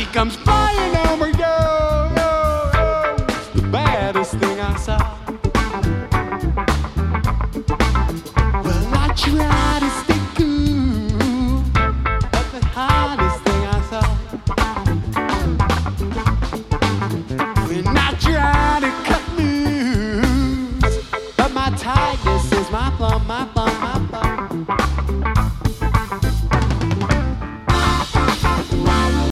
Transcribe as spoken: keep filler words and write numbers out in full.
comes flying over, yo, yo, yo. It's the baddest thing I saw. Well, I try to stay cool, but the hardest thing I saw. When I try to cut loose, but my tiger